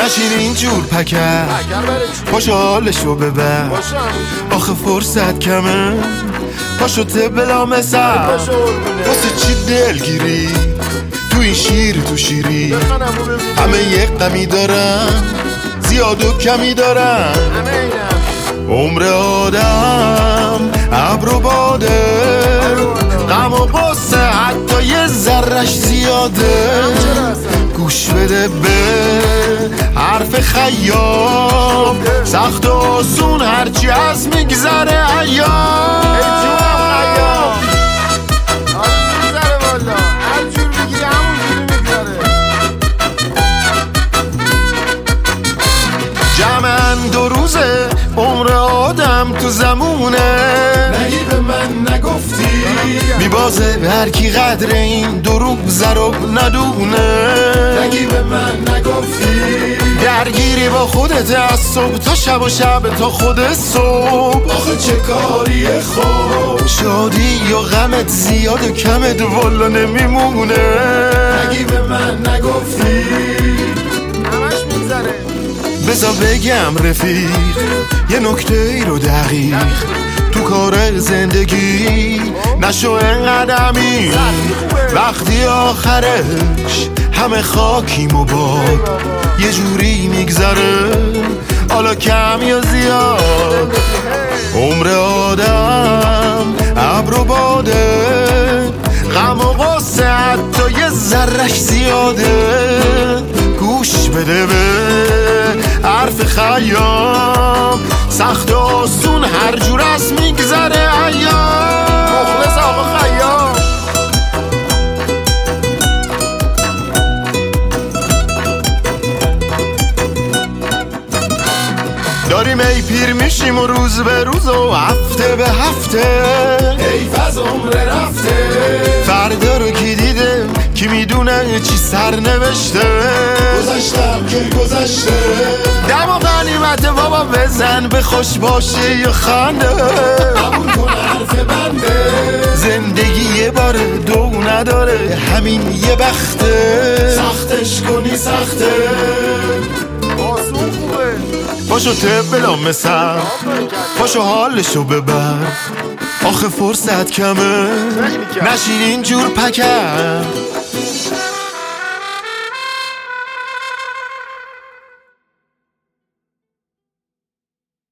نشین اینجور پکر پاشو حالشو ببر آخه فرصت کمه پاشو بلا مثل واسه چی دلگیری تو این شیر تو شیری همه یک غمی دارن زیاد و کمی دارن عمر آدم ابر و باده غم و غصه حتی یه ذرش زیاده گوش بده به حرف خیام سخت و آسون هرچی از میگذره ایام جمعاً 2 روزه عمر آدم تو زمونه نگی به من نگفتی میبازه هر کی قدر این دروغ رو ندونه نگی به من نگفتی درگیری با خودت از صبح تا شب و شب تا خود صبح آخه چه کاری خوب شادی یا غمت زیاد و کمت والا نمیمونه نگی به من نگفتی همش میگذره بذار بگم رفیق یه نکته ای رو دقیق تو کار زندگی نشو انقدمی وقتی آخرش همه خاکیم و باد یه جوری میگذره حالا کم یا زیاد عمر آدم ابر و باده غم و غصه حتی یه ذرش زیاده گوش بده به حرف خیام سخت و آسون هر جور از میگذره ایام مخلص آقا خیام داریم ای پیر میشیم و روز به روز و هفته به هفته حیف از عمر رفته فردا رو کی دیده کی میدونه چی سر نوشته گذشتم که گذشته دم و غنیمت بابا بزن به خوش باشه یا خنده قبول کن حرف بنده زندگی یه باره دو نداره همین یه بخته سختش کنی سخته آسون خوبه پاشو بلا مثل پاشو حالشو ببر آخه فرصت کمه نشین اینجور پکر